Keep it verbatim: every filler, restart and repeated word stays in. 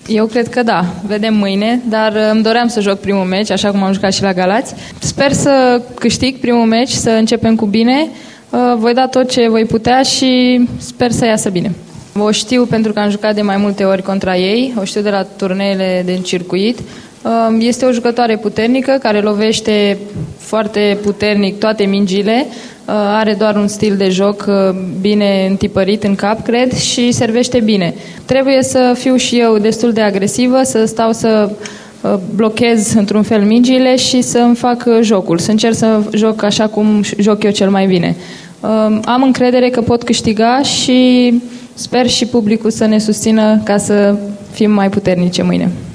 Eu cred că da, vedem mâine, dar îmi doream să joc primul meci, așa cum am jucat și la Galați. Sper să câștig primul meci, să începem cu bine. Voi da tot ce voi putea și sper să iasă bine. O știu pentru că am jucat de mai multe ori contra ei, o știu de la turneele din circuit. Este o jucătoare puternică care lovește foarte puternic toate mingile, are doar un stil de joc bine întipărit în cap, cred, și servește bine. Trebuie să fiu și eu destul de agresivă, să stau să blochez într-un fel mingile și să îmi fac jocul, să încerc să joc așa cum joc eu cel mai bine. Am încredere că pot câștiga și sper și publicul să ne susțină ca să fim mai puternice mâine.